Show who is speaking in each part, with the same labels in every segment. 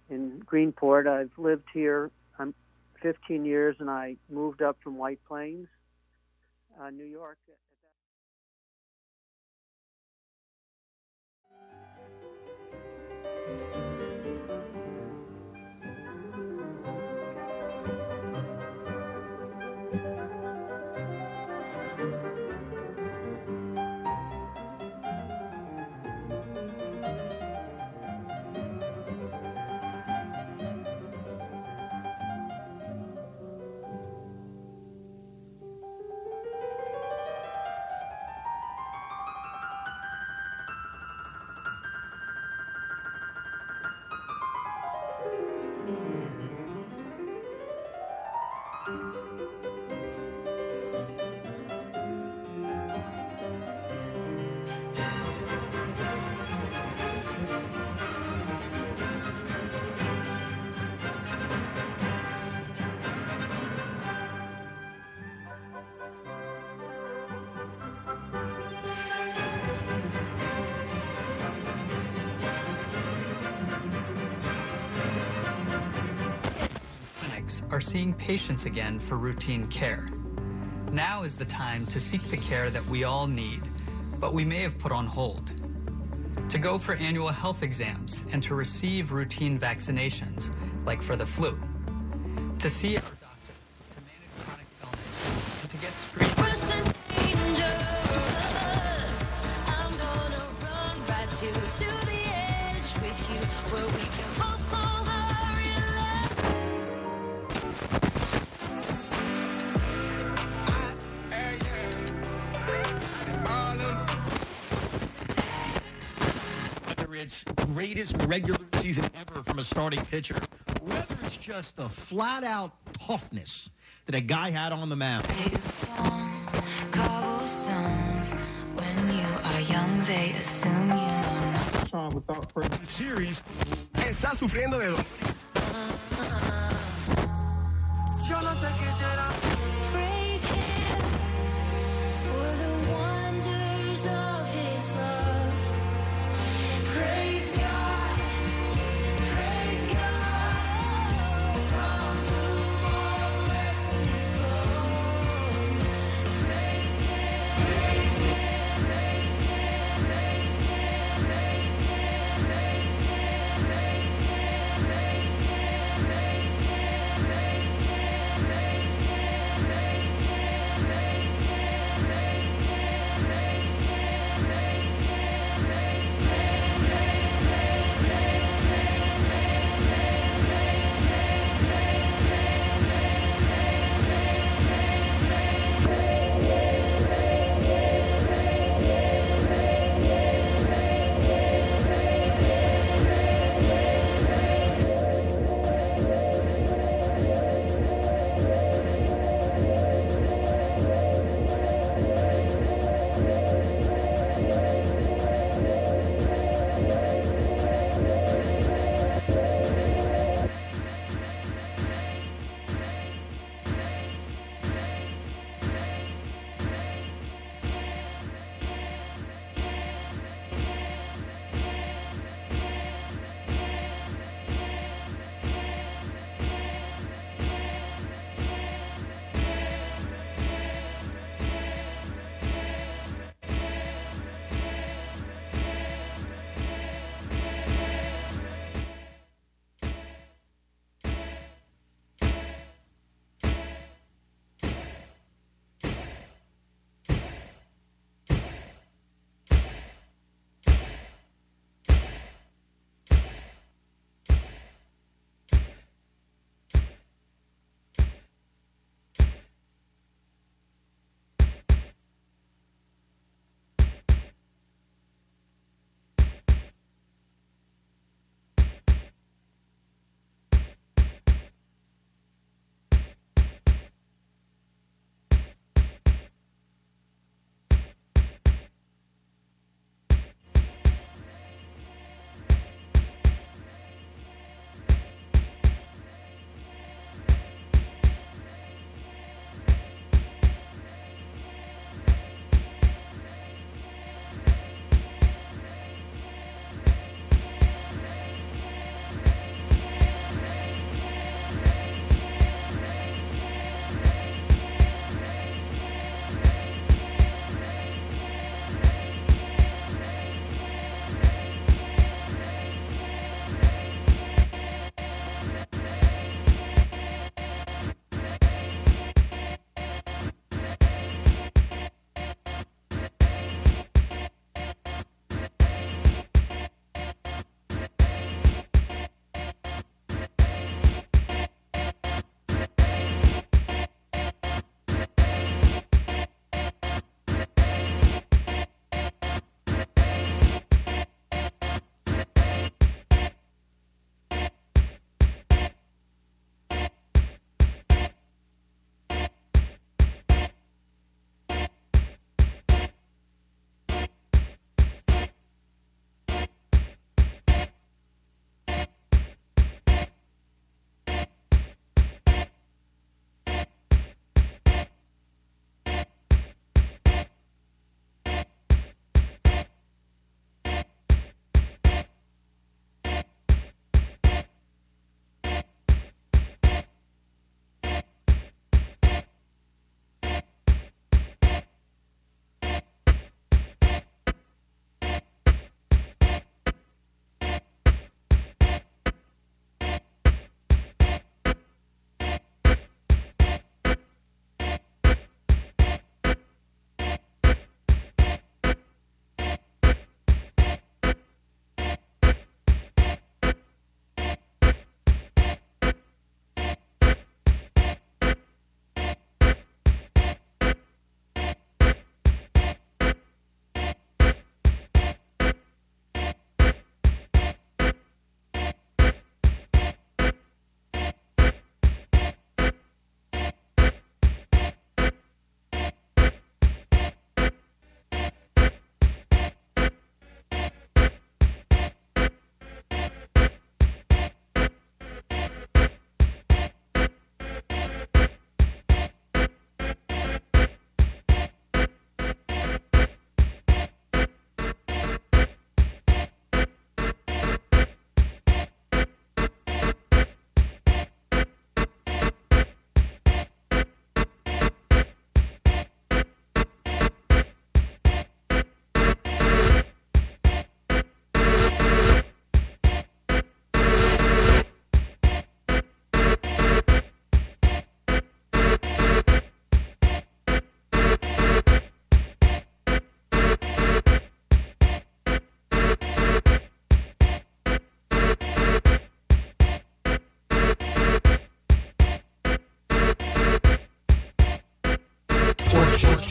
Speaker 1: in Greenport. I've lived here 15 years, and I moved up from White Plains, New York.
Speaker 2: Are seeing patients again for routine care. Now is the time to seek the care that we all need, but we may have put on hold. To go for annual health exams and to receive routine vaccinations, like for the flu. To see our doctor, to manage chronic illness, and to get screened.
Speaker 3: I'm gonna run right to the edge with you, where we can both fall hard in
Speaker 4: love. Whether it's greatest regular season ever from a starting pitcher, whether it's just the flat-out toughness that a guy had on the mound.
Speaker 3: Cobblestones, when you are young, they assume you know nothing.
Speaker 4: Without further series,
Speaker 5: está sufriendo de Yo no te quisiera.
Speaker 3: Praise him for the wonders of his love. Praise God from whom all blessings flow. Praise him, praise him, praise him, praise him, praise him, praise him, praise him, praise him, praise him, praise him, praise him, praise him, praise him.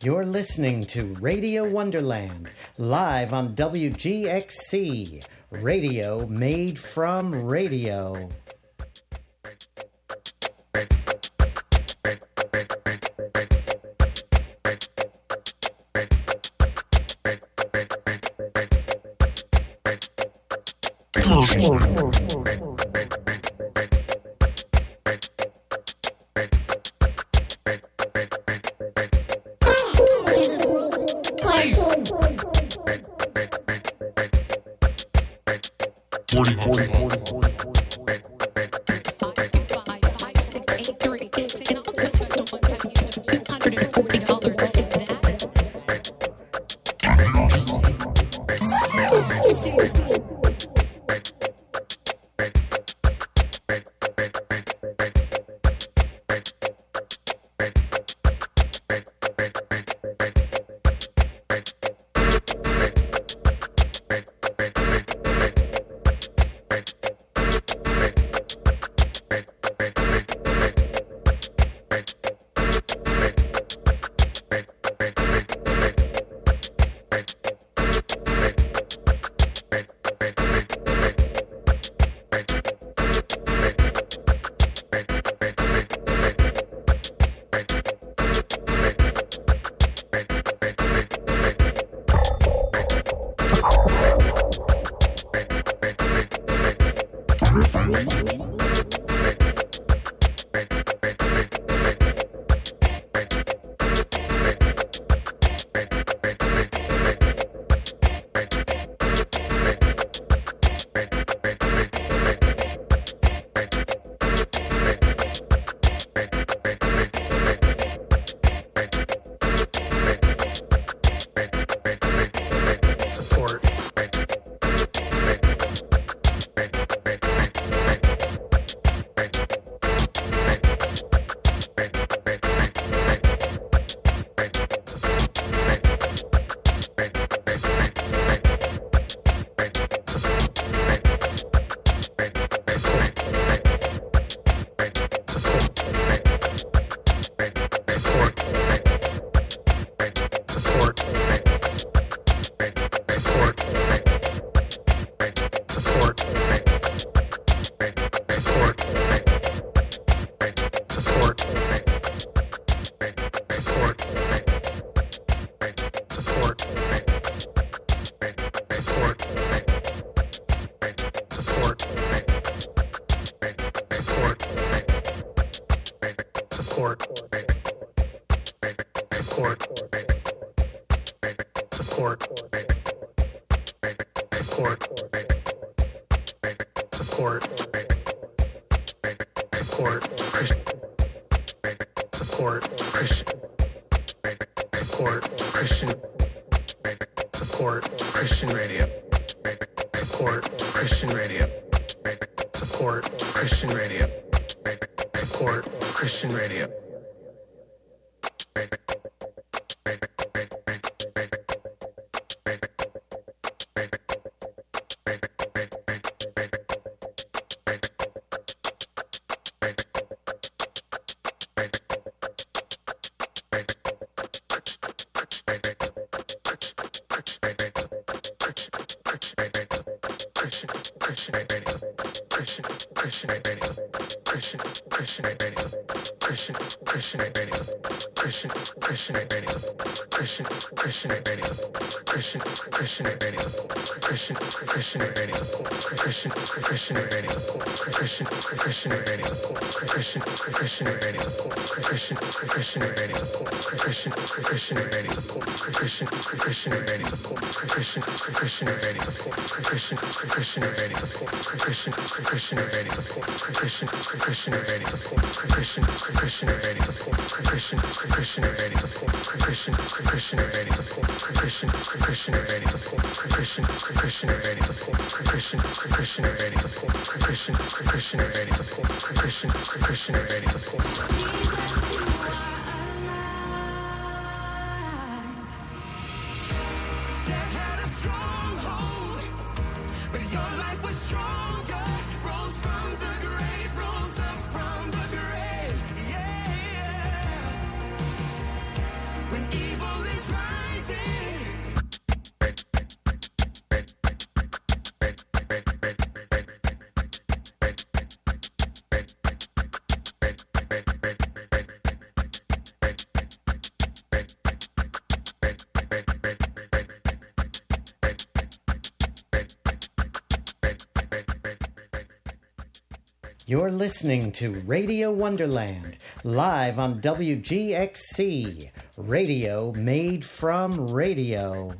Speaker 6: You're listening to Radio Wonderland, live on WGXC, radio made from radio.
Speaker 3: When evil
Speaker 6: You're listening to Radio Wonderland, live on WGXC, radio made from radio.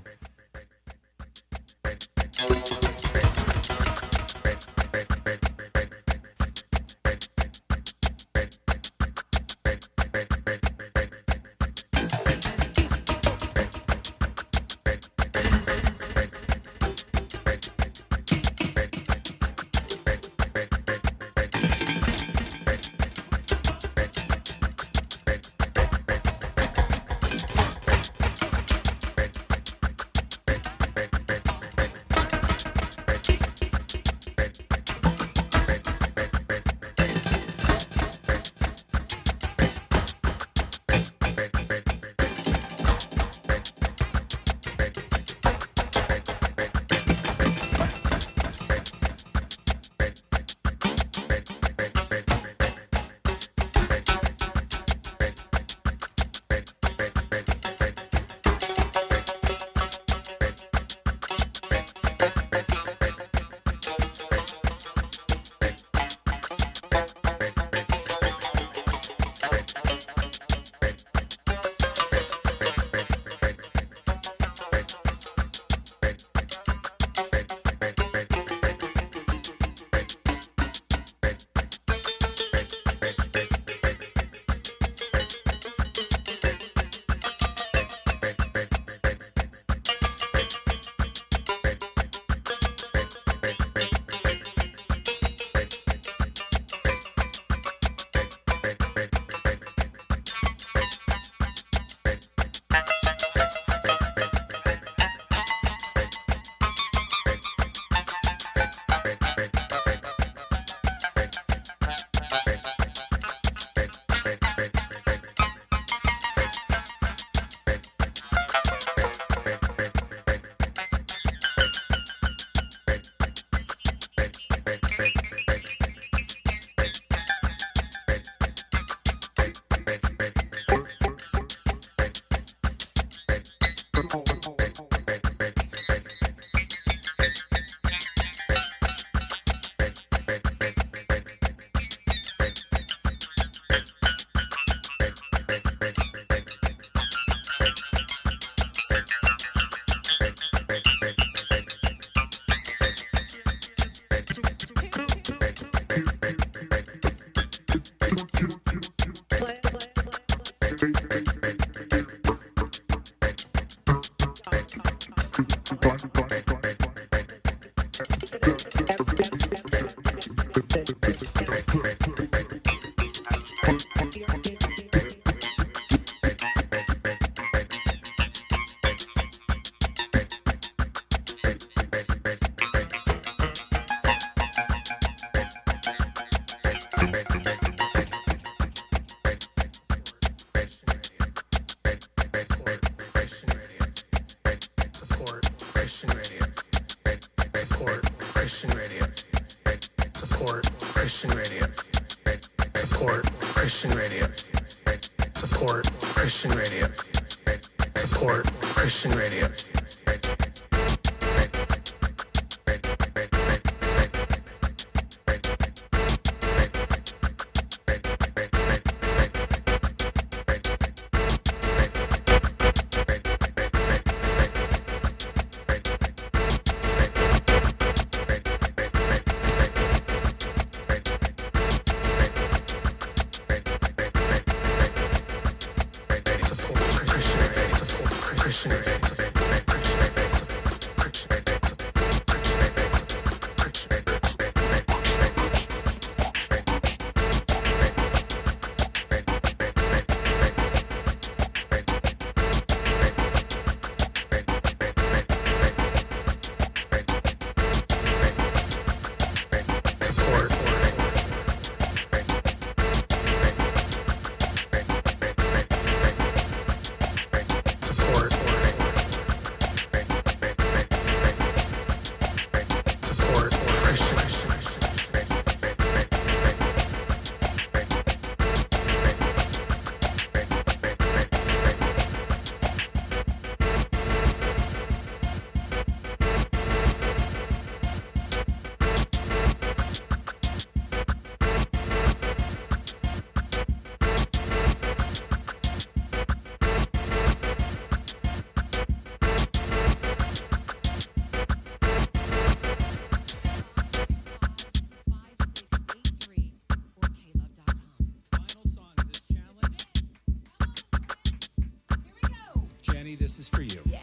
Speaker 7: Benny, this is for you.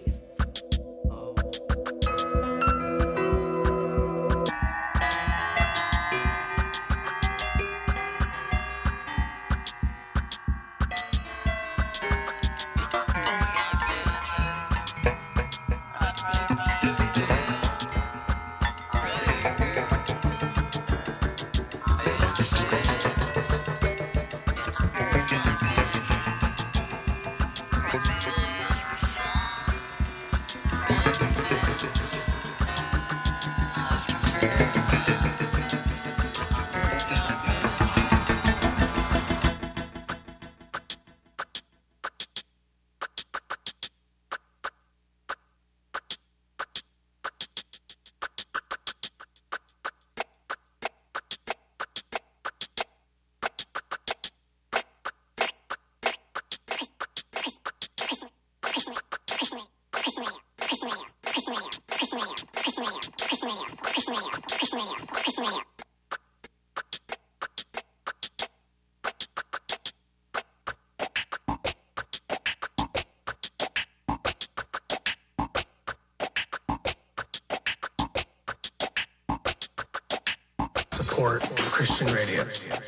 Speaker 8: Support Christian radio.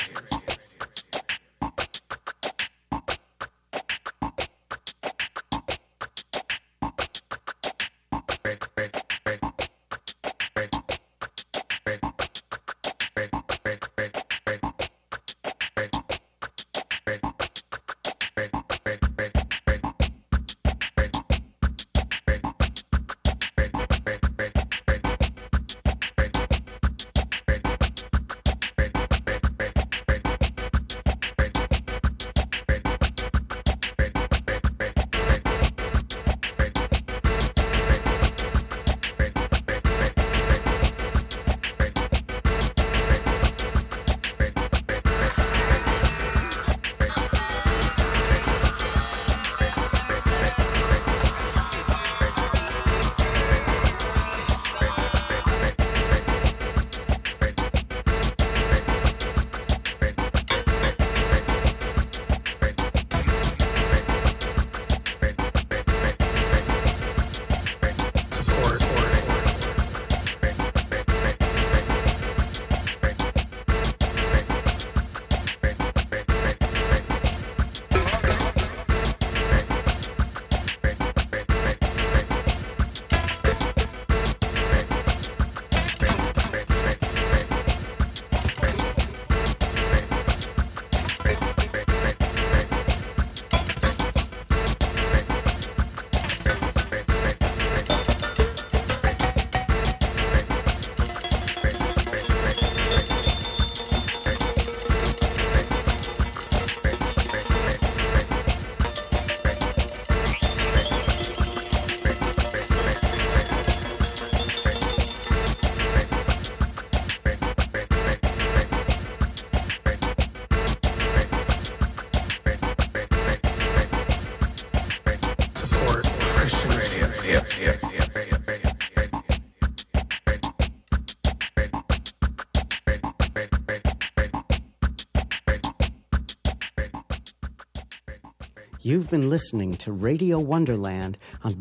Speaker 6: You've been listening to Radio Wonderland on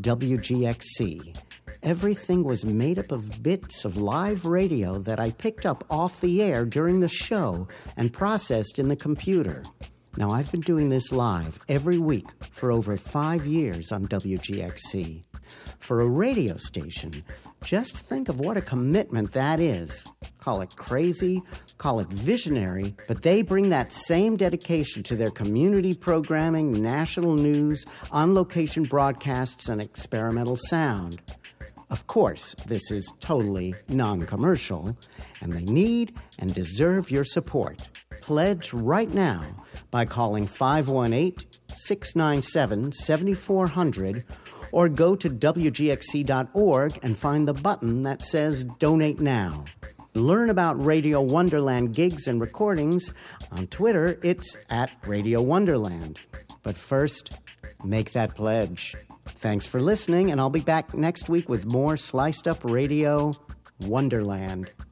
Speaker 6: WGXC. Everything was made up of bits of live radio that I picked up off the air during the show and processed in the computer. Now, I've been doing this live every week for over 5 years on WGXC. For a radio station, just think of what a commitment that is. Call it crazy, call it visionary, but they bring that same dedication to their community programming, national news, on-location broadcasts, and experimental sound. Of course, this is totally non-commercial, and they need and deserve your support. Pledge right now by calling 518-697-7400 or go to WGXC.org and find the button that says Donate Now. Learn about Radio Wonderland gigs and recordings. On Twitter, it's at Radio Wonderland. But first, make that pledge. Thanks for listening, and I'll be back next week with more Sliced Up Radio Wonderland.